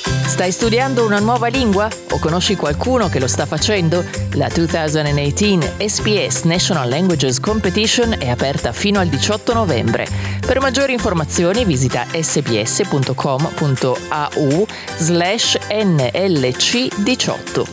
Stai studiando una nuova lingua o conosci qualcuno che lo sta facendo? La 2018 SPS National Languages Competition è aperta fino al 18 novembre. Per maggiori informazioni visita sbs.com.au/NLC18.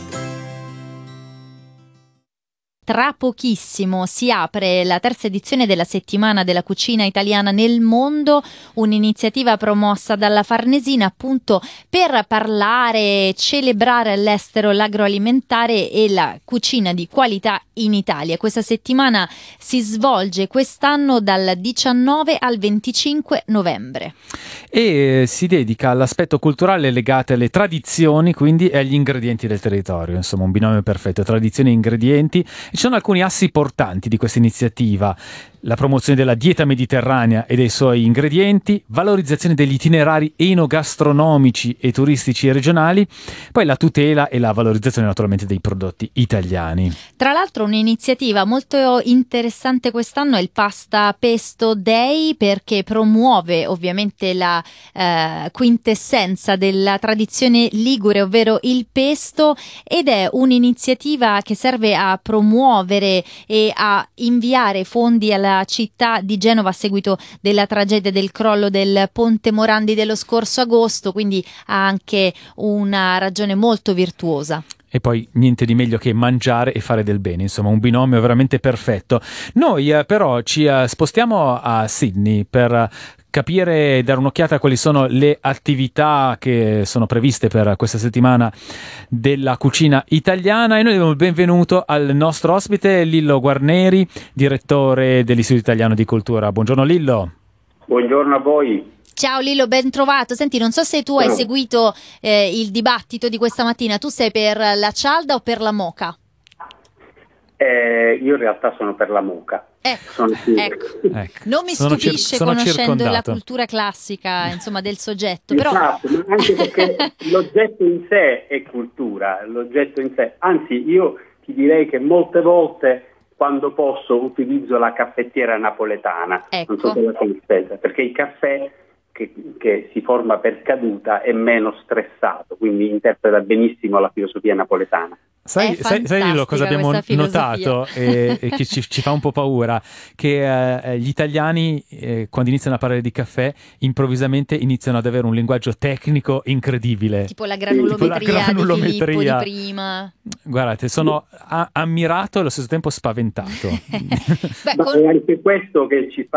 Tra pochissimo si apre la terza edizione della Settimana della Cucina Italiana nel Mondo, un'iniziativa promossa dalla Farnesina appunto per parlare e celebrare all'estero l'agroalimentare e la cucina di qualità in Italia. Questa settimana si svolge quest'anno dal 19 al 25 novembre. E si dedica all'aspetto culturale legato alle tradizioni, quindi e agli ingredienti del territorio. Insomma, un binomio perfetto, tradizioni e ingredienti. Ci sono alcuni assi portanti di questa iniziativa: la promozione della dieta mediterranea e dei suoi ingredienti, valorizzazione degli itinerari enogastronomici e turistici regionali, poi la tutela e la valorizzazione naturalmente dei prodotti italiani. Tra l'altro un'iniziativa molto interessante quest'anno è il Pasta Pesto Day, perché promuove ovviamente la quintessenza della tradizione ligure, ovvero il pesto, ed è un'iniziativa che serve a promuovere e a inviare fondi alla città di Genova a seguito della tragedia del crollo del Ponte Morandi dello scorso agosto, quindi ha anche una ragione molto virtuosa. E poi niente di meglio che mangiare e fare del bene, insomma un binomio veramente perfetto. Noi però ci spostiamo a Sydney per capire e dare un'occhiata a quali sono le attività che sono previste per questa settimana della cucina italiana, e noi diamo il benvenuto al nostro ospite Lillo Guarneri, direttore dell'Istituto Italiano di Cultura. Buongiorno Lillo. Buongiorno a voi. Ciao Lillo, ben trovato. Senti, non so se tu hai seguito il dibattito di questa mattina. Tu sei per la cialda o per la moka? Io in realtà sono per la moka. Ecco. Non mi stupisce conoscendo la cultura classica, insomma, del soggetto. Però... Esatto, ma anche perché l'oggetto in sé è cultura, l'oggetto in sé. Anzi, io ti direi che molte volte, quando posso, utilizzo la caffettiera napoletana. Ecco. Non so se la conoscete, perché il caffè che si forma per caduta è meno stressato, quindi interpreta benissimo la filosofia napoletana. Sai Lillo, cosa abbiamo notato e che ci fa un po' paura? Che gli italiani quando iniziano a parlare di caffè improvvisamente iniziano ad avere un linguaggio tecnico incredibile. Tipo la granulometria di Filippo di prima. Guardate, sono ammirato e allo stesso tempo spaventato. È anche questo che ci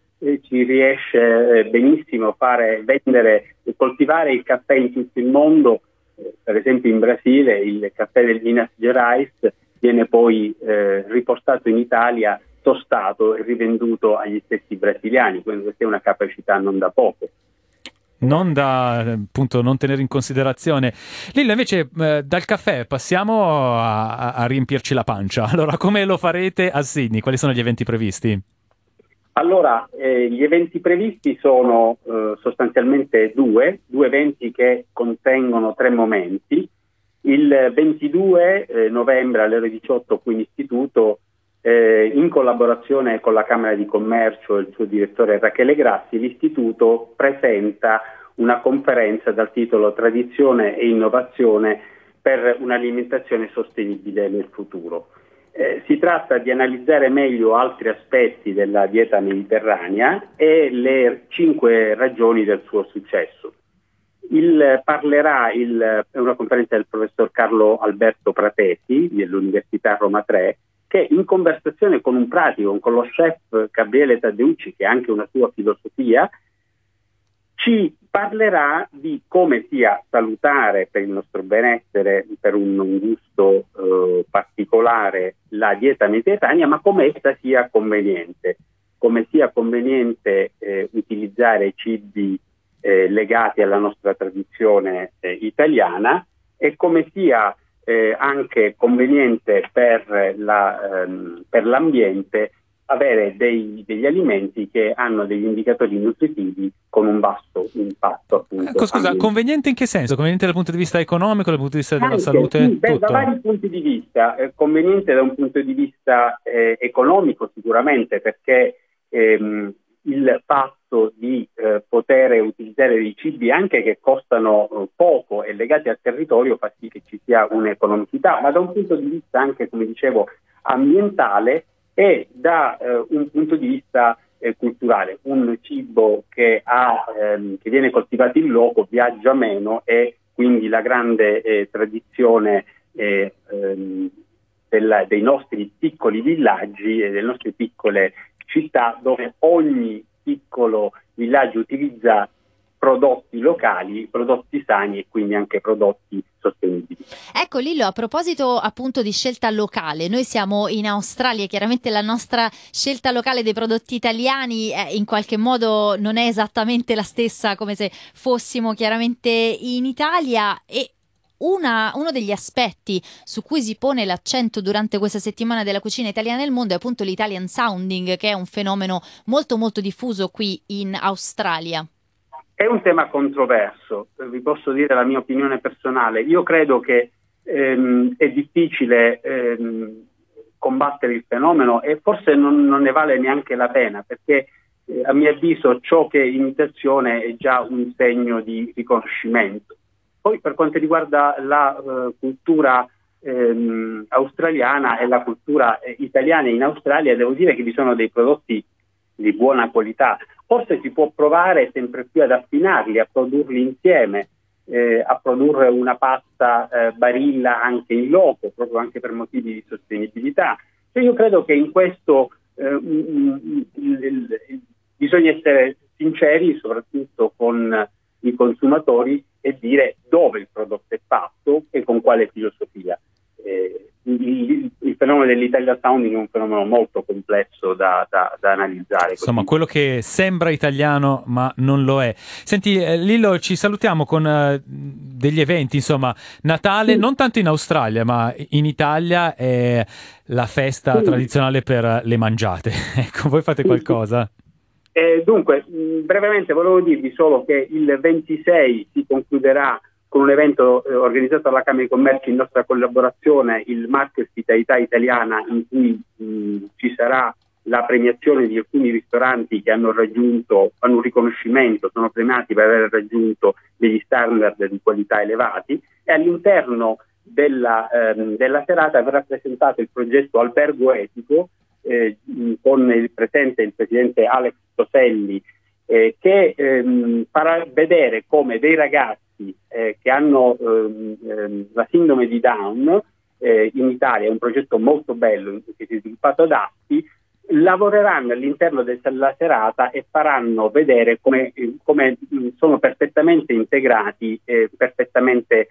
riesce benissimo vendere e coltivare il caffè in tutto il mondo. Per esempio in Brasile il caffè del Minas Gerais viene poi riportato in Italia tostato e rivenduto agli stessi brasiliani, quindi questa è una capacità non da poco. Non da appunto non tenere in considerazione. Lilla, invece dal caffè passiamo a riempirci la pancia. Allora, come lo farete a Sydney? Quali sono gli eventi previsti? Allora, gli eventi previsti sono sostanzialmente due eventi che contengono 3 momenti. Il 22 novembre alle ore 18 qui in istituto, in collaborazione con la Camera di Commercio e il suo direttore Rachele Grassi, l'istituto presenta una conferenza dal titolo Tradizione e innovazione per un'alimentazione sostenibile nel futuro. Si tratta di analizzare meglio altri aspetti della dieta mediterranea e le 5 ragioni del suo successo. È una conferenza del professor Carlo Alberto Pratesi dell'Università Roma 3, che in conversazione con un pratico, con lo chef Gabriele Taddeucci, che ha anche una sua filosofia, ci parlerà di come sia salutare per il nostro benessere, per un gusto particolare, la dieta mediterranea, ma come essa sia conveniente. Come sia conveniente utilizzare cibi legati alla nostra tradizione italiana, e come sia anche conveniente per l'ambiente avere degli alimenti che hanno degli indicatori nutritivi con un basso impatto, appunto. Scusa, conveniente in che senso? Conveniente dal punto di vista economico, dal punto di vista della salute? Sì, da vari punti di vista. Conveniente da un punto di vista economico sicuramente, perché il fatto fatto di poter utilizzare dei cibi anche che costano poco e legati al territorio fa sì che ci sia un'economicità, ma da un punto di vista anche, come dicevo, ambientale e da un punto di vista culturale. Un cibo che viene coltivato in loco viaggia meno e quindi la grande tradizione dei nostri piccoli villaggi e delle nostre piccole città, dove ogni piccolo villaggio utilizza prodotti locali, prodotti sani e quindi anche prodotti sostenibili. Ecco Lillo, a proposito appunto di scelta locale, noi siamo in Australia, chiaramente la nostra scelta locale dei prodotti italiani in qualche modo non è esattamente la stessa come se fossimo chiaramente in Italia, e uno degli aspetti su cui si pone l'accento durante questa settimana della cucina italiana nel mondo è appunto l'Italian Sounding, che è un fenomeno molto molto diffuso qui in Australia. È un tema controverso, vi posso dire la mia opinione personale. Io credo che è difficile combattere il fenomeno e forse non ne vale neanche la pena, perché a mio avviso ciò che è imitazione è già un segno di riconoscimento. Poi per quanto riguarda la cultura australiana e la cultura italiana in Australia, devo dire che vi sono dei prodotti di buona qualità. Forse si può provare sempre più ad affinarli, a produrli insieme, a produrre una pasta Barilla anche in loco, proprio anche per motivi di sostenibilità. Cioè io credo che in questo bisogna essere sinceri, soprattutto con i consumatori, e dire dove il prodotto è fatto e con quale filosofia. Il fenomeno dell'Italian Sounding è un fenomeno molto complesso da analizzare. Insomma, quello che sembra italiano ma non lo è. Senti Lillo, ci salutiamo con degli eventi, insomma, Natale, non tanto in Australia ma in Italia è la festa tradizionale per le mangiate. Ecco, voi fate qualcosa? Dunque, brevemente volevo dirvi solo che il 26 si concluderà con un evento organizzato dalla Camera di Commercio in nostra collaborazione, il Market Ospitalità Italiana, in cui ci sarà la premiazione di alcuni ristoranti che hanno un riconoscimento, sono premiati per aver raggiunto degli standard di qualità elevati, e all'interno della serata verrà presentato il progetto Albergo Etico, con il presidente Alex Toselli, che farà vedere come dei ragazzi che hanno la sindrome di Down in Italia, è un progetto molto bello che si è sviluppato ad Asti, lavoreranno all'interno della serata e faranno vedere come sono perfettamente integrati e perfettamente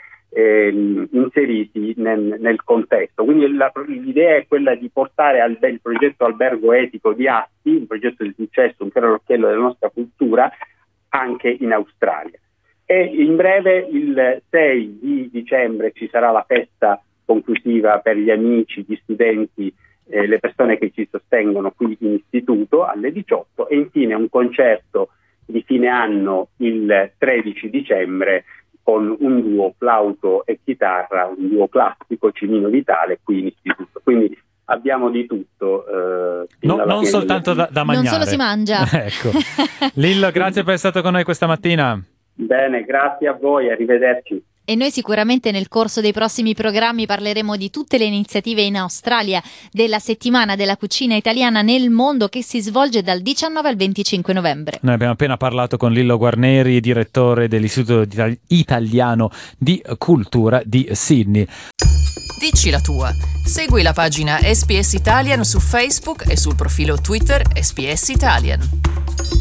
inseriti nel contesto. Quindi l'idea è quella di portare il progetto Albergo Etico di Asti, un progetto di successo, un fiore all'occhiello della nostra cultura, anche in Australia. E in breve, il 6 di dicembre, ci sarà la festa conclusiva per gli amici, gli studenti, le persone che ci sostengono qui in istituto alle 18, e infine un concerto di fine anno il 13 dicembre con un duo flauto e chitarra, un duo classico Cimino Vitale qui in istituto. Quindi abbiamo di tutto. Non soltanto da mangiare. Non solo si mangia. Ecco. Lillo, grazie per essere stato con noi questa mattina. Bene, grazie a voi, arrivederci. E noi sicuramente nel corso dei prossimi programmi parleremo di tutte le iniziative in Australia della settimana della cucina italiana nel mondo, che si svolge dal 19 al 25 novembre. Noi abbiamo appena parlato con Lillo Guarneri, direttore dell'Istituto Italiano di Cultura di Sydney. Dici la tua. Segui la pagina SPS Italian su Facebook e sul profilo Twitter SPS Italian.